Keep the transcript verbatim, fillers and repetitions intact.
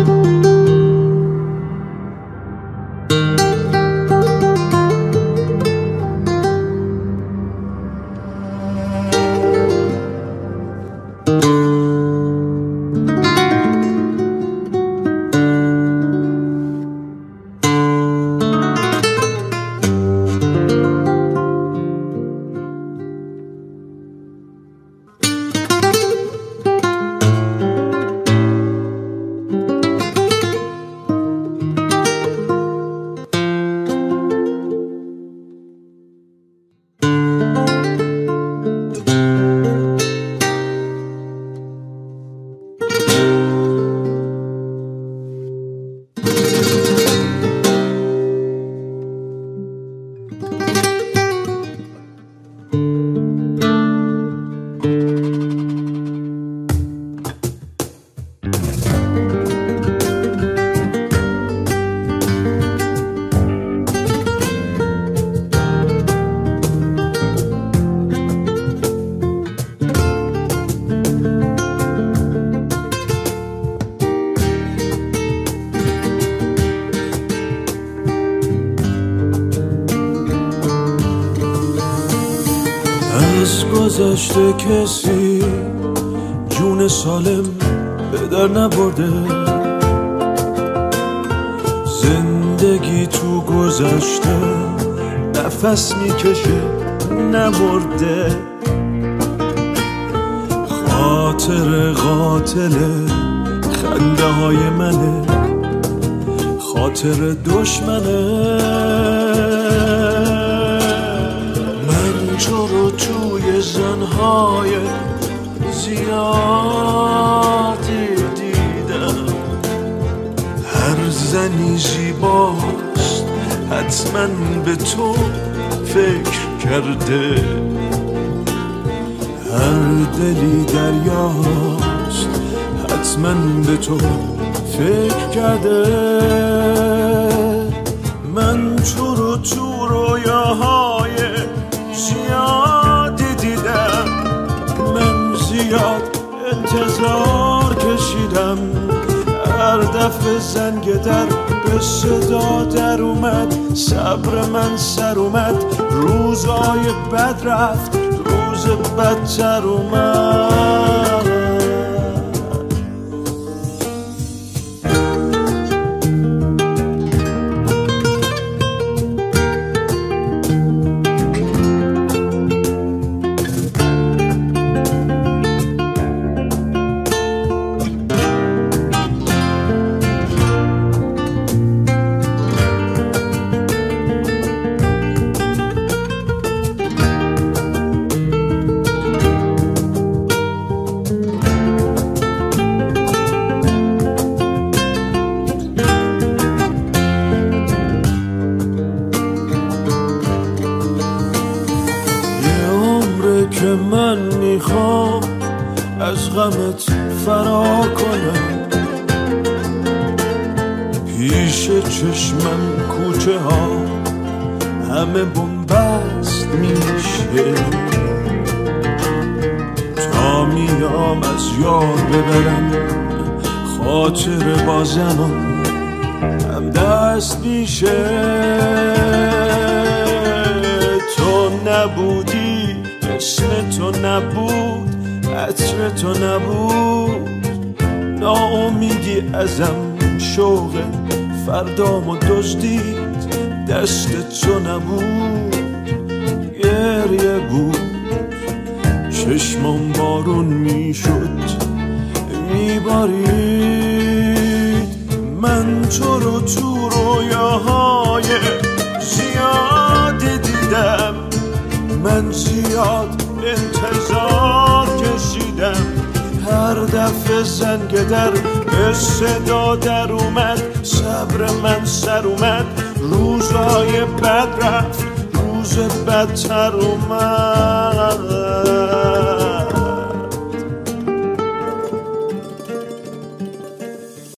گذشته کسی جون سالم به در نبرده، زندگی تو گذشته نفس میکشه نمرده. خاطر قاتله خنده های منه، خاطر دشمنه. من تو رو توی زنهای زیادی دیدم، هر زنی زیباست حتما به تو فکر کرده، هر دلی دریاست حتما به تو فکر کرده. من تو رو تو رویاهای زیادی دیدم، من زیاد انتظار کشیدم، هر دفعه زنگ در به صدا در اومد، صبر من سر اومد، روزای بد رفت، روز بدتر اومد. که من میخوام از غمت فرار کنم، پیش چشمم کوچه ها همه بنبست میشه، تا میام از یاد ببرم خاطر با زمان هم دست میشه. تو نبودی، اسم تو نبود، عطر تو نبود، ناامیدی ازم شوق فردامو دزدید، دست تو نبود، گریه بود، چشمم بارون میشد میبارید. من تو رو تو رویاهای زیادی دیدم، من زیاد انتظار کشیدم، هر دفعه زنگ در به صدا در اومد، صبر من سر اومد، روزای بد رفت، روز بدتر اومد.